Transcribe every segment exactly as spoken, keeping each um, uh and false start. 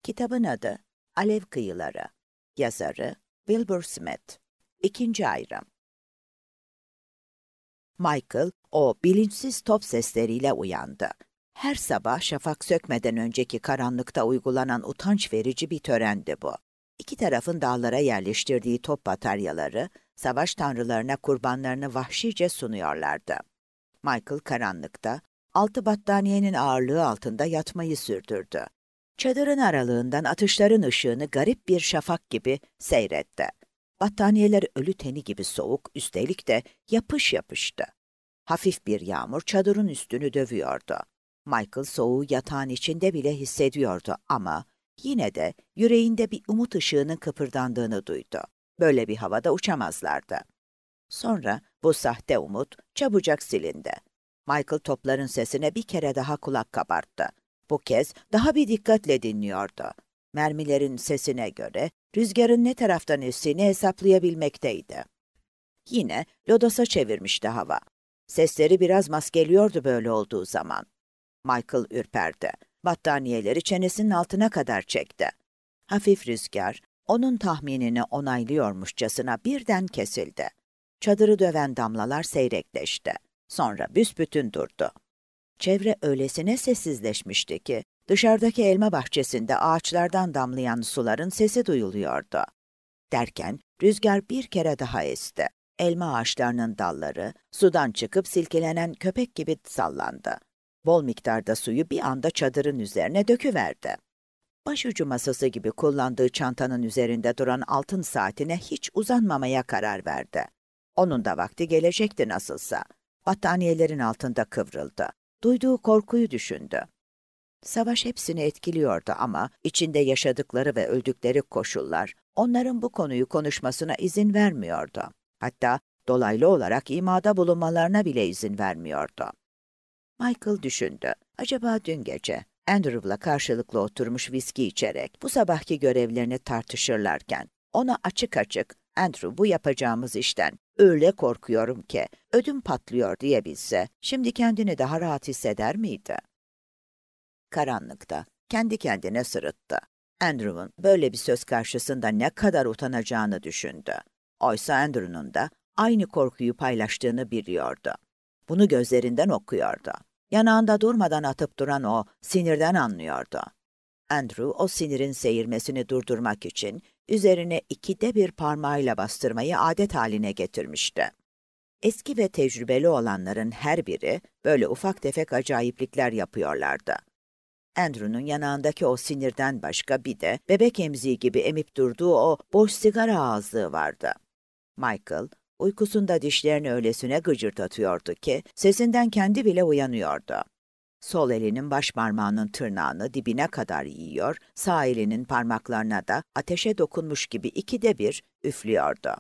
Kitabın adı Alev Kıyıları. Yazarı Wilbur Smith. İkinci ayrım. Michael, o bilinçsiz top sesleriyle uyandı. Her sabah şafak sökmeden önceki karanlıkta uygulanan utanç verici bir törendi bu. İki tarafın dağlara yerleştirdiği top bataryaları, savaş tanrılarına kurbanlarını vahşice sunuyorlardı. Michael karanlıkta, altı battaniyenin ağırlığı altında yatmayı sürdürdü. Çadırın aralığından atışların ışığını garip bir şafak gibi seyretti. Battaniyeler ölü teni gibi soğuk, üstelik de yapış yapıştı. Hafif bir yağmur çadırın üstünü dövüyordu. Michael soğuğu yatağın içinde bile hissediyordu ama yine de yüreğinde bir umut ışığının kıpırdandığını duydu. Böyle bir havada uçamazlardı. Sonra bu sahte umut çabucak silindi. Michael topların sesine bir kere daha kulak kabarttı. Bu kez daha bir dikkatle dinliyordu. Mermilerin sesine göre rüzgarın ne taraftan estiğini hesaplayabilmekteydi. Yine lodosa çevirmişti hava. Sesleri biraz maskeliyordu böyle olduğu zaman. Michael ürperdi. Battaniyeleri çenesinin altına kadar çekti. Hafif rüzgar, onun tahminini onaylıyormuşçasına birden kesildi. Çadırı döven damlalar seyrekleşti. Sonra büsbütün durdu. Çevre öylesine sessizleşmişti ki, dışarıdaki elma bahçesinde ağaçlardan damlayan suların sesi duyuluyordu. Derken rüzgar bir kere daha esti. Elma ağaçlarının dalları sudan çıkıp silkelenen köpek gibi sallandı. Bol miktarda suyu bir anda çadırın üzerine döküverdi. Başucu masası gibi kullandığı çantanın üzerinde duran altın saatine hiç uzanmamaya karar verdi. Onun da vakti gelecekti nasılsa. Battaniyelerin altında kıvrıldı. Duyduğu korkuyu düşündü. Savaş hepsini etkiliyordu ama içinde yaşadıkları ve öldükleri koşullar onların bu konuyu konuşmasına izin vermiyordu. Hatta dolaylı olarak imada bulunmalarına bile izin vermiyordu. Michael düşündü. Acaba dün gece Andrew'la karşılıklı oturmuş viski içerek bu sabahki görevlerini tartışırlarken ona açık açık "Andrew, bu yapacağımız işten öyle korkuyorum ki ödüm patlıyor" diyebilse şimdi kendini daha rahat hisseder miydi? Karanlıkta kendi kendine sırıttı. Andrew'un böyle bir söz karşısında ne kadar utanacağını düşündü. Oysa Andrew'un da aynı korkuyu paylaştığını biliyordu. Bunu gözlerinden okuyordu. Yanağında durmadan atıp duran o sinirden anlıyordu. Andrew o sinirin seyirmesini durdurmak için üzerine ikide bir parmağıyla bastırmayı adet haline getirmişti. Eski ve tecrübeli olanların her biri böyle ufak tefek acayiplikler yapıyorlardı. Andrew'nun yanağındaki o sinirden başka bir de bebek emziği gibi emip durduğu o boş sigara ağızlığı vardı. Michael, uykusunda dişlerini öylesine gıcırdatıyordu ki sesinden kendi bile uyanıyordu. Sol elinin baş parmağının tırnağını dibine kadar yiyor, sağ elinin parmaklarına da ateşe dokunmuş gibi ikide bir üflüyordu.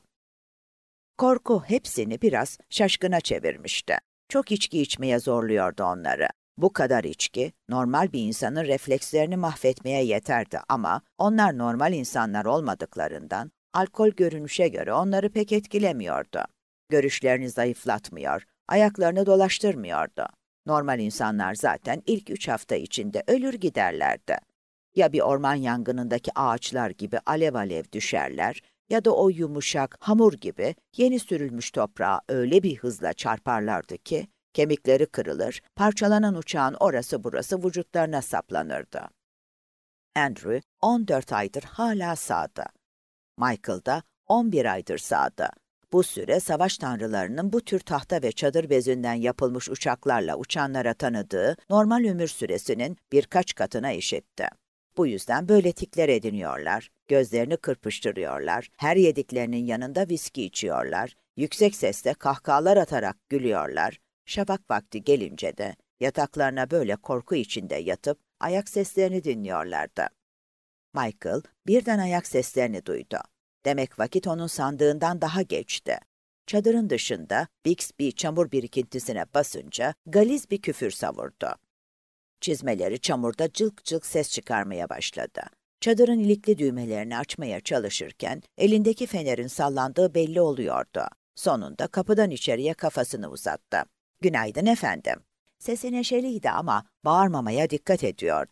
Korku hepsini biraz şaşkına çevirmişti. Çok içki içmeye zorluyordu onları. Bu kadar içki, normal bir insanın reflekslerini mahvetmeye yeterdi ama onlar normal insanlar olmadıklarından alkol görünüşe göre onları pek etkilemiyordu. Görüşlerini zayıflatmıyor, ayaklarını dolaştırmıyordu. Normal insanlar zaten ilk üç hafta içinde ölür giderlerdi. Ya bir orman yangınındaki ağaçlar gibi alev alev düşerler ya da o yumuşak hamur gibi yeni sürülmüş toprağa öyle bir hızla çarparlardı ki kemikleri kırılır, parçalanan uçağın orası burası vücutlarına saplanırdı. Andrew on dört aydır hala sağdı. Michael da on bir aydır sağdı. Bu süre savaş tanrılarının bu tür tahta ve çadır bezinden yapılmış uçaklarla uçanlara tanıdığı normal ömür süresinin birkaç katına eşitti. Bu yüzden böyle tikler ediniyorlar, gözlerini kırpıştırıyorlar, her yediklerinin yanında viski içiyorlar, yüksek sesle kahkahalar atarak gülüyorlar. Şafak vakti gelince de yataklarına böyle korku içinde yatıp ayak seslerini dinliyorlardı. Michael birden ayak seslerini duydu. Demek vakit onun sandığından daha geçti. Çadırın dışında Bix bir çamur birikintisine basınca galiz bir küfür savurdu. Çizmeleri çamurda cılk cılk ses çıkarmaya başladı. Çadırın ilikli düğmelerini açmaya çalışırken elindeki fenerin sallandığı belli oluyordu. Sonunda kapıdan içeriye kafasını uzattı. "Günaydın efendim." Sesi neşeliydi ama bağırmamaya dikkat ediyordu.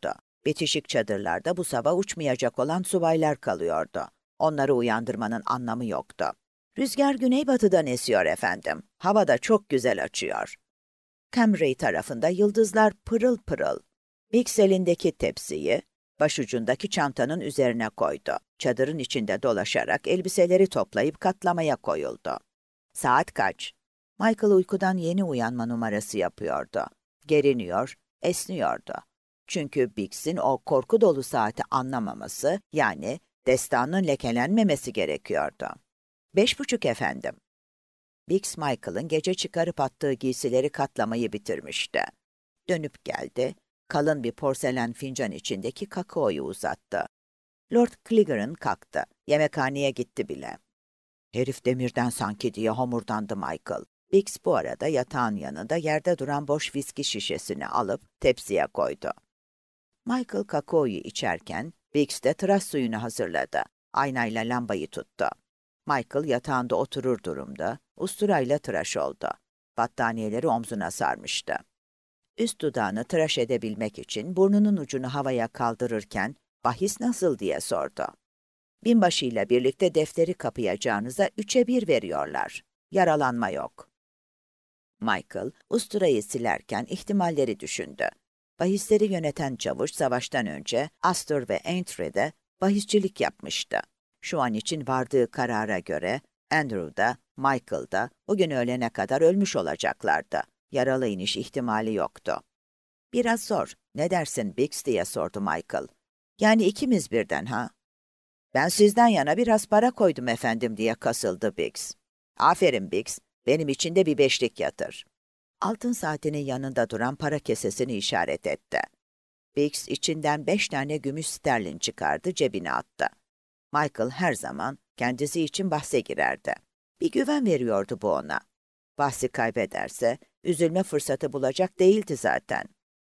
Bitişik çadırlarda bu sabah uçmayacak olan subaylar kalıyordu. Onları uyandırmanın anlamı yoktu. Rüzgar güneybatıdan esiyor efendim. Hava da çok güzel açıyor. Cambrai tarafında yıldızlar pırıl pırıl. Biggs elindeki tepsiyi başucundaki çantanın üzerine koydu. Çadırın içinde dolaşarak elbiseleri toplayıp katlamaya koyuldu. Saat kaç? Michael uykudan yeni uyanma numarası yapıyordu. Geriniyor, esniyordu. Çünkü Biggs'in o korku dolu saati anlamaması, yani destanın lekelenmemesi gerekiyordu. Beş buçuk efendim. Biggs, Michael'ın gece çıkarıp attığı giysileri katlamayı bitirmişti. Dönüp geldi, kalın bir porselen fincan içindeki kakaoyu uzattı. Lord Clegane kalktı, yemekhaneye gitti bile. Herif demirden sanki diye homurdandı Michael. Biggs bu arada yatağın yanında yerde duran boş viski şişesini alıp tepsiye koydu. Michael kakaoyu içerken Biggs de tıraş suyunu hazırladı. Aynayla lambayı tuttu. Michael yatağında oturur durumda, usturayla tıraş oldu. Battaniyeleri omzuna sarmıştı. Üst dudağını tıraş edebilmek için burnunun ucunu havaya kaldırırken bahis nasıl diye sordu. Binbaşıyla birlikte defteri kapayacağınıza üçe bir veriyorlar. Yaralanma yok. Michael, usturayı silerken ihtimalleri düşündü. Bahisleri yöneten çavuş savaştan önce Astor ve Aintrie'de bahisçilik yapmıştı. Şu an için vardığı karara göre Andrew da, Michael da bugün öğlene kadar ölmüş olacaklardı. Yaralı iniş ihtimali yoktu. Biraz zor. Ne dersin Biggs diye sordu Michael. Yani ikimiz birden ha? Ben sizden yana biraz para koydum efendim diye kasıldı Biggs. Aferin Biggs, benim için de bir beşlik yatır. Altın saatinin yanında duran para kesesini işaret etti. Biggs içinden beş tane gümüş sterlin çıkardı, cebine attı. Michael her zaman kendisi için bahse girerdi. Bir güven veriyordu bu ona. Bahsi kaybederse üzülme fırsatı bulacak değildi zaten.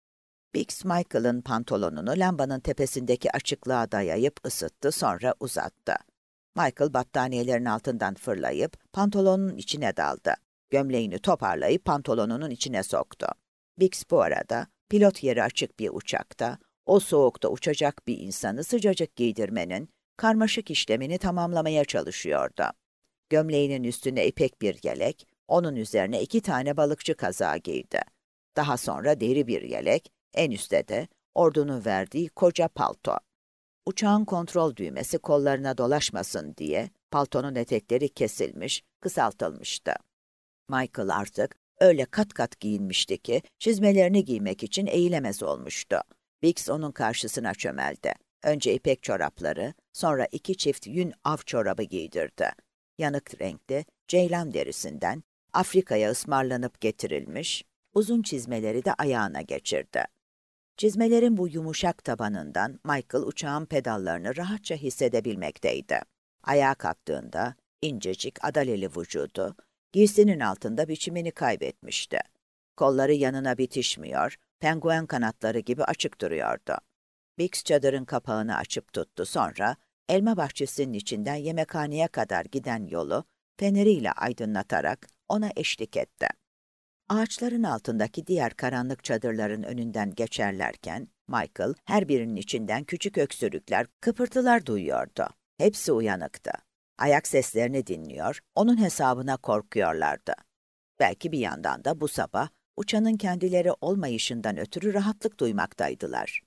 Biggs, Michael'ın pantolonunu lambanın tepesindeki açıklığa dayayıp ısıttı, sonra uzattı. Michael battaniyelerin altından fırlayıp pantolonun içine daldı. Gömleğini toparlayıp pantolonunun içine soktu. Biggs bu arada pilot yeri açık bir uçakta, o soğukta uçacak bir insanı sıcacık giydirmenin karmaşık işlemini tamamlamaya çalışıyordu. Gömleğinin üstüne ipek bir yelek, onun üzerine iki tane balıkçı kazağı giydi. Daha sonra deri bir yelek, en üstte de ordunun verdiği koca palto. Uçağın kontrol düğmesi kollarına dolaşmasın diye paltonun etekleri kesilmiş, kısaltılmıştı. Michael artık öyle kat kat giyinmişti ki çizmelerini giymek için eğilemez olmuştu. Biggs onun karşısına çömeldi. Önce ipek çorapları, sonra iki çift yün av çorabı giydirdi. Yanık renkli, ceylan derisinden Afrika'ya ısmarlanıp getirilmiş, uzun çizmeleri de ayağına geçirdi. Çizmelerin bu yumuşak tabanından Michael uçağın pedallarını rahatça hissedebilmekteydi. Ayağa kalktığında incecik, adaleli vücudu, giysinin altında biçimini kaybetmişti. Kolları yanına bitişmiyor, penguen kanatları gibi açık duruyordu. Biggs çadırın kapağını açıp tuttu, sonra elma bahçesinin içinden yemekhaneye kadar giden yolu feneriyle aydınlatarak ona eşlik etti. Ağaçların altındaki diğer karanlık çadırların önünden geçerlerken Michael her birinin içinden küçük öksürükler, kıpırtılar duyuyordu. Hepsi uyanıktı. Ayak seslerini dinliyor, onun hesabına korkuyorlardı. Belki bir yandan da bu sabah uçanın kendileri olmayışından ötürü rahatlık duymaktaydılar.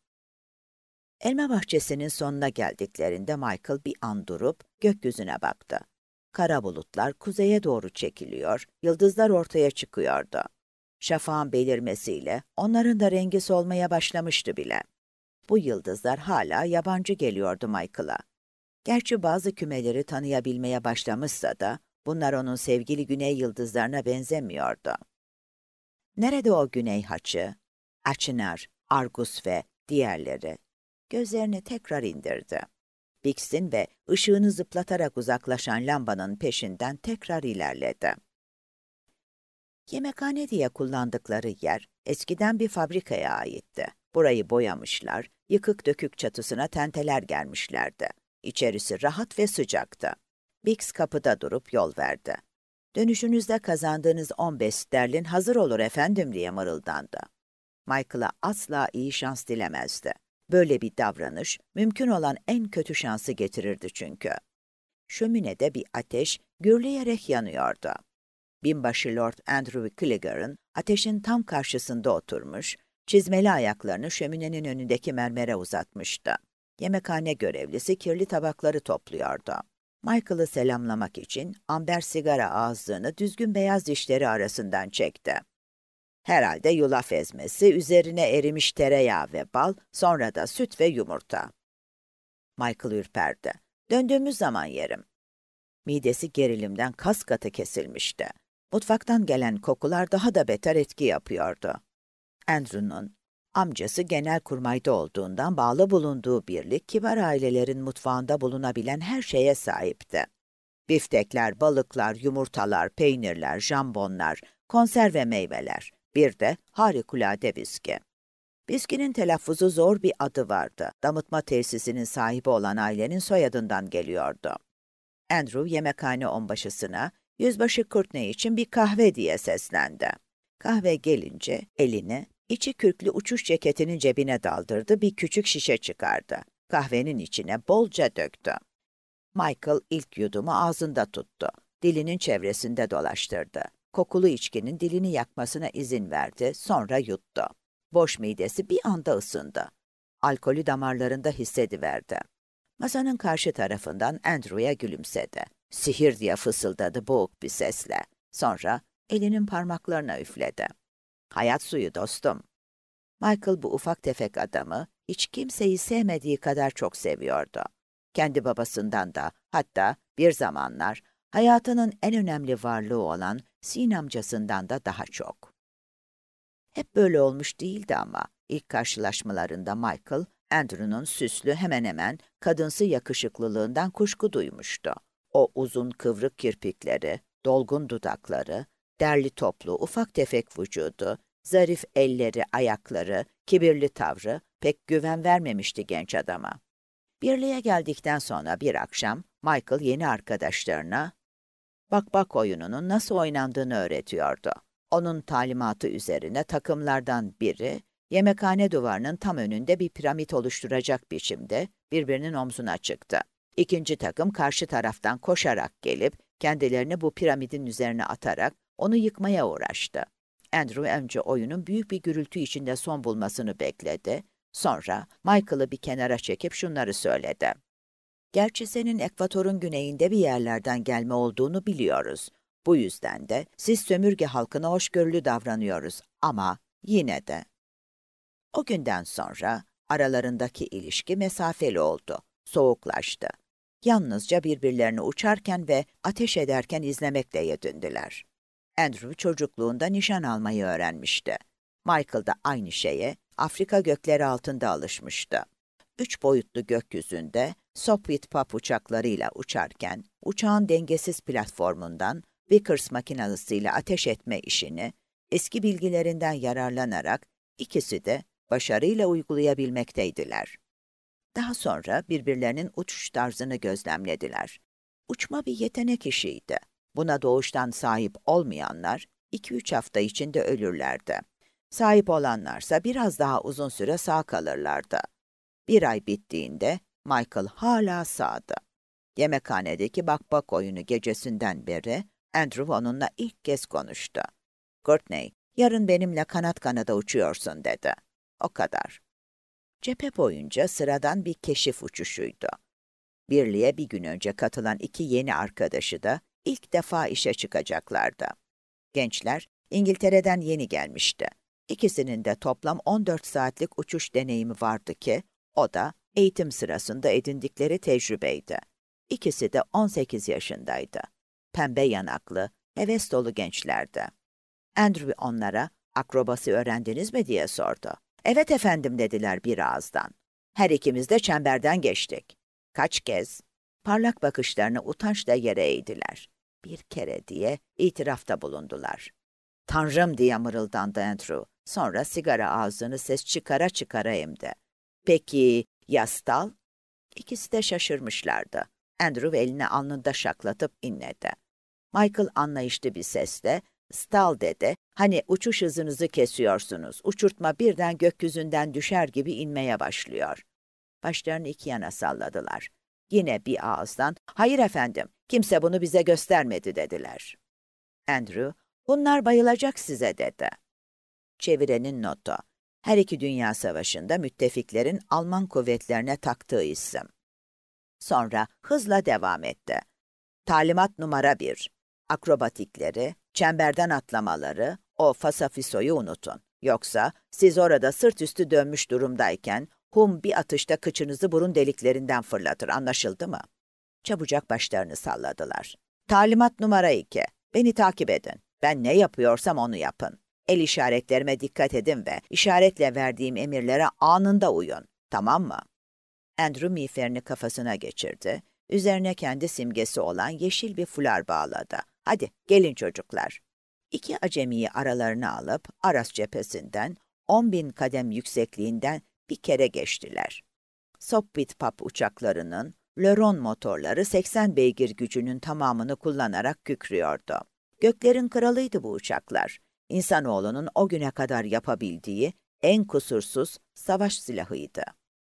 Elma bahçesinin sonuna geldiklerinde Michael bir an durup gökyüzüne baktı. Kara bulutlar kuzeye doğru çekiliyor, yıldızlar ortaya çıkıyordu. Şafağın belirmesiyle onların da rengi solmaya başlamıştı bile. Bu yıldızlar hala yabancı geliyordu Michael'a. Gerçi bazı kümeleri tanıyabilmeye başlamışsa da bunlar onun sevgili güney yıldızlarına benzemiyordu. Nerede o güney haçı? Açınar, Argus ve diğerleri. Gözlerini tekrar indirdi. Biggs'in ve ışığını zıplatarak uzaklaşan lambanın peşinden tekrar ilerledi. Yemekhane diye kullandıkları yer eskiden bir fabrikaya aitti. Burayı boyamışlar, yıkık dökük çatısına tenteler germişlerdi. İçerisi rahat ve sıcaktı. Biggs kapıda durup yol verdi. Dönüşünüzde kazandığınız on beş sterlin hazır olur efendim diye mırıldandı. Michael'a asla iyi şans dilemezdi. Böyle bir davranış mümkün olan en kötü şansı getirirdi çünkü. Şöminede bir ateş gürleyerek yanıyordu. Binbaşı Lord Andrew Clegger'ın ateşin tam karşısında oturmuş, çizmeli ayaklarını şöminenin önündeki mermere uzatmıştı. Yemekhane görevlisi kirli tabakları topluyordu. Michael'ı selamlamak için amber sigara ağızlığını düzgün beyaz dişleri arasından çekti. Herhalde yulaf ezmesi, üzerine erimiş tereyağı ve bal, sonra da süt ve yumurta. Michael ürperdi. Döndüğümüz zaman yerim. Midesi gerilimden kas katı kesilmişti. Mutfaktan gelen kokular daha da beter etki yapıyordu. Andrew'nun amcası genelkurmayda olduğundan bağlı bulunduğu birlik, kibar ailelerin mutfağında bulunabilen her şeye sahipti. Biftekler, balıklar, yumurtalar, peynirler, jambonlar, konserve meyveler, bir de harikulade viski. Viskinin telaffuzu zor bir adı vardı. Damıtma tesisinin sahibi olan ailenin soyadından geliyordu. Andrew yemekhane onbaşısına, yüzbaşı Courtney için bir kahve diye seslendi. Kahve gelince elini, içi kürklü uçuş ceketinin cebine daldırdı, bir küçük şişe çıkardı. Kahvenin içine bolca döktü. Michael ilk yudumu ağzında tuttu. Dilinin çevresinde dolaştırdı. Kokulu içkinin dilini yakmasına izin verdi, sonra yuttu. Boş midesi bir anda ısındı. Alkolü damarlarında hissediverdi. Masanın karşı tarafından Andrew'ya gülümsedi. Sihir diye fısıldadı boğuk bir sesle. Sonra elinin parmaklarına üfledi. Hayat suyu dostum. Michael bu ufak tefek adamı hiç kimseyi sevmediği kadar çok seviyordu. Kendi babasından da, hatta bir zamanlar hayatının en önemli varlığı olan Sin amcasından da daha çok. Hep böyle olmuş değildi ama ilk karşılaşmalarında Michael, Andrew'nun süslü hemen hemen kadınsı yakışıklılığından kuşku duymuştu. O uzun kıvrık kirpikleri, dolgun dudakları, derli toplu ufak tefek vücudu, zarif elleri, ayakları, kibirli tavrı pek güven vermemişti genç adama. Birliğe geldikten sonra bir akşam Michael yeni arkadaşlarına bak bak oyununun nasıl oynandığını öğretiyordu. Onun talimatı üzerine takımlardan biri, yemekhane duvarının tam önünde bir piramit oluşturacak biçimde birbirinin omzuna çıktı. İkinci takım karşı taraftan koşarak gelip kendilerini bu piramidin üzerine atarak onu yıkmaya uğraştı. Andrew önce oyunun büyük bir gürültü içinde son bulmasını bekledi. Sonra Michael'ı bir kenara çekip şunları söyledi. Gerçi senin ekvatorun güneyinde bir yerlerden gelme olduğunu biliyoruz. Bu yüzden de siz sömürge halkına hoşgörülü davranıyoruz ama yine de. O günden sonra aralarındaki ilişki mesafeli oldu, soğuklaştı. Yalnızca birbirlerini uçarken ve ateş ederken izlemekle yetindilər. Andrew çocukluğunda nişan almayı öğrenmişti. Michael da aynı şeye Afrika gökleri altında alışmıştı. Üç boyutlu gökyüzünde Sopwith Pup uçaklarıyla uçarken uçağın dengesiz platformundan Vickers makinasıyla ateş etme işini eski bilgilerinden yararlanarak ikisi de başarıyla uygulayabilmekteydiler. Daha sonra birbirlerinin uçuş tarzını gözlemlediler. Uçma bir yetenek işiydi. Buna doğuştan sahip olmayanlar iki üç hafta içinde ölürlerdi. Sahip olanlarsa biraz daha uzun süre sağ kalırlardı. Bir ay bittiğinde Michael hala sağdı. Yemekhanedeki bak bak oyunu gecesinden beri Andrew onunla ilk kez konuştu. Courtney, yarın benimle kanat kanada uçuyorsun dedi. O kadar. Cephe boyunca sıradan bir keşif uçuşuydu. Birliğe bir gün önce katılan iki yeni arkadaşı da ilk defa işe çıkacaklardı. Gençler İngiltere'den yeni gelmişti. İkisinin de toplam on dört saatlik uçuş deneyimi vardı ki, o da eğitim sırasında edindikleri tecrübeydi. İkisi de on sekiz yaşındaydı. Pembe yanaklı, heves dolu gençlerdi. Andrew onlara, akrobasi öğrendiniz mi diye sordu. Evet efendim dediler bir ağızdan. Her ikimiz de çemberden geçtik. Kaç kez? Parlak bakışlarını utançla yere eğdiler. Bir kere diye itirafta bulundular. Tanrım diye mırıldandı Andrew. Sonra sigara ağzını ses çıkara çıkara emdi. Peki, ya Stal? İkisi de şaşırmışlardı. Andrew elini alnında şaklatıp inledi. Michael anlayışlı bir sesle, Stall dedi. Hani uçuş hızınızı kesiyorsunuz. Uçurtma birden gökyüzünden düşer gibi inmeye başlıyor. Başlarını iki yana salladılar. Yine bir ağızdan, hayır efendim, kimse bunu bize göstermedi dediler. Andrew, bunlar bayılacak size dedi. Çevirenin notu. Her iki dünya savaşında müttefiklerin Alman kuvvetlerine taktığı isim. Sonra hızla devam etti. Talimat numara bir. Akrobatikleri, çemberden atlamaları, o fasafisoyu unutun. Yoksa siz orada sırt üstü dönmüş durumdayken Hum bir atışta kıçınızı burun deliklerinden fırlatır, anlaşıldı mı? Çabucak başlarını salladılar. Talimat numara iki. Beni takip edin. Ben ne yapıyorsam onu yapın. El işaretlerime dikkat edin ve işaretle verdiğim emirlere anında uyun. Tamam mı? Andrew miğferini kafasına geçirdi. Üzerine kendi simgesi olan yeşil bir fular bağladı. Hadi gelin çocuklar. İki acemiyi aralarına alıp Aras cephesinden on bin kadem yüksekliğinden bir kere geçtiler. Sopwith-Pup uçaklarının L'Heron motorları seksen beygir gücünün tamamını kullanarak kükrüyordu. Göklerin kralıydı bu uçaklar. İnsanoğlunun o güne kadar yapabildiği en kusursuz savaş silahıydı.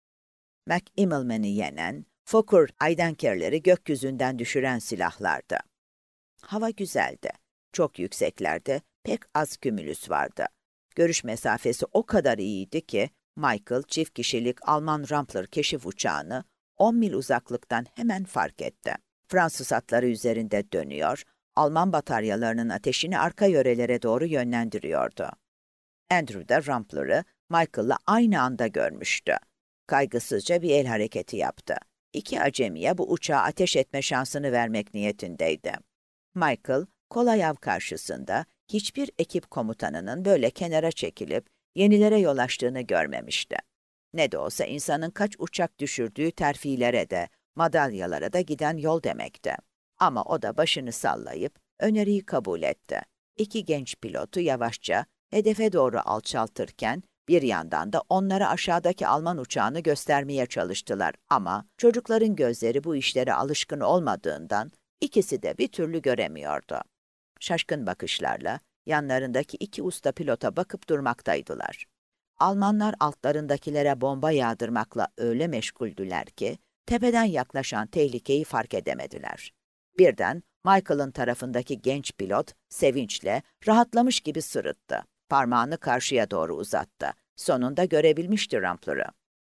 McImmelman'ı yenen, Fokker Aydenkerleri gökyüzünden düşüren silahlardı. Hava güzeldi. Çok yükseklerde pek az kümülüs vardı. Görüş mesafesi o kadar iyiydi ki Michael çift kişilik Alman Rampler keşif uçağını on mil uzaklıktan hemen fark etti. Fransız hatları üzerinde dönüyor, Alman bataryalarının ateşini arka yörelere doğru yönlendiriyordu. Andrew da Rampler'ı Michael'la aynı anda görmüştü. Kaygısızca bir el hareketi yaptı. İki acemiye bu uçağa ateş etme şansını vermek niyetindeydi. Michael, kolay av karşısında hiçbir ekip komutanının böyle kenara çekilip yenilere yol açtığını görmemişti. Ne de olsa insanın kaç uçak düşürdüğü terfilere de, madalyalara da giden yol demekti. Ama o da başını sallayıp öneriyi kabul etti. İki genç pilotu yavaşça hedefe doğru alçaltırken bir yandan da onlara aşağıdaki Alman uçağını göstermeye çalıştılar ama çocukların gözleri bu işlere alışkın olmadığından ikisi de bir türlü göremiyordu. Şaşkın bakışlarla yanlarındaki iki usta pilota bakıp durmaktaydılar. Almanlar altlarındakilere bomba yağdırmakla öyle meşguldüler ki tepeden yaklaşan tehlikeyi fark edemediler. Birden Michael'ın tarafındaki genç pilot sevinçle rahatlamış gibi sırıttı. Parmağını karşıya doğru uzattı. Sonunda görebilmişti Rampler'ı.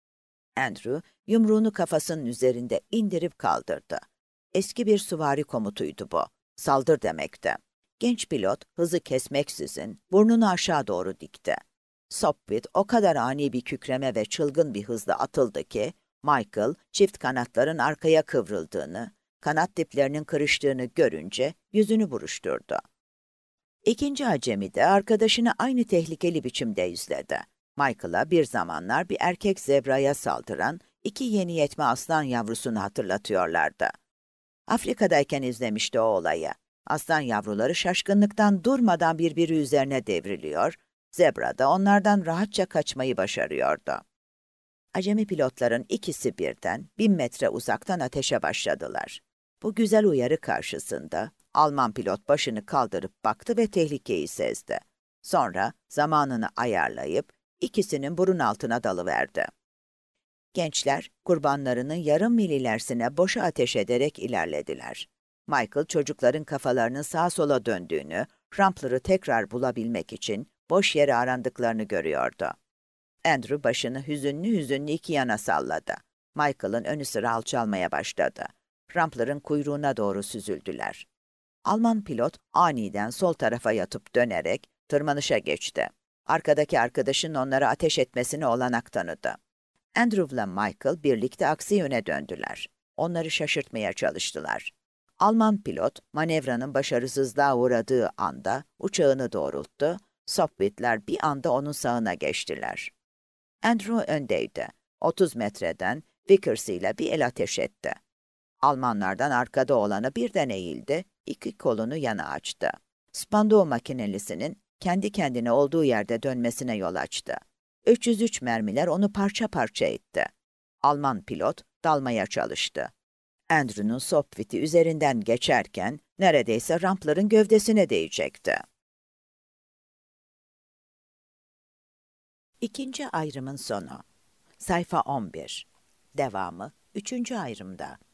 Andrew yumruğunu kafasının üzerinde indirip kaldırdı. Eski bir süvari komutuydu bu. Saldır demekti. Genç pilot hızı kesmeksizin burnunu aşağı doğru dikti. Sopwith o kadar ani bir kükreme ve çılgın bir hızla atıldı ki Michael çift kanatların arkaya kıvrıldığını, kanat diplerinin kırıştığını görünce yüzünü buruşturdu. İkinci acemi de arkadaşını aynı tehlikeli biçimde izledi. Michael'a bir zamanlar bir erkek zebraya saldıran iki yeni yetme aslan yavrusunu hatırlatıyorlardı. Afrika'dayken izlemişti o olayı. Aslan yavruları şaşkınlıktan durmadan birbiri üzerine devriliyor, zebra da onlardan rahatça kaçmayı başarıyordu. Acemi pilotların ikisi birden bin metre uzaktan ateşe başladılar. Bu güzel uyarı karşısında Alman pilot başını kaldırıp baktı ve tehlikeyi sezdi. Sonra zamanını ayarlayıp ikisinin burun altına dalıverdi. Gençler kurbanlarının yarım mil ilerisine boşa ateş ederek ilerlediler. Michael çocukların kafalarının sağa sola döndüğünü, Rampler'ı tekrar bulabilmek için boş yere arandıklarını görüyordu. Andrew başını hüzünlü hüzünlü iki yana salladı. Michael'ın önü sıra alçalmaya başladı. Rampler'ın kuyruğuna doğru süzüldüler. Alman pilot aniden sol tarafa yatıp dönerek tırmanışa geçti. Arkadaki arkadaşın onlara ateş etmesine olanak tanıdı. Andrew'la Michael birlikte aksi yöne döndüler. Onları şaşırtmaya çalıştılar. Alman pilot manevranın başarısızlığa uğradığı anda uçağını doğrulttu. Sopwith'ler bir anda onun sağına geçtiler. Andrew öndeydi. otuz metreden Vickers ile bir el ateş etti. Almanlardan arkada olanı birden eğildi, iki kolunu yana açtı. Spandau makinelisinin kendi kendine olduğu yerde dönmesine yol açtı. üç yüz üç mermiler onu parça parça etti. Alman pilot dalmaya çalıştı. Andrew'nun Sopwith'i üzerinden geçerken neredeyse Rampler'ın gövdesine değecekti. İkinci ayrımın sonu. Sayfa on bir. Devamı üçüncü ayrımda.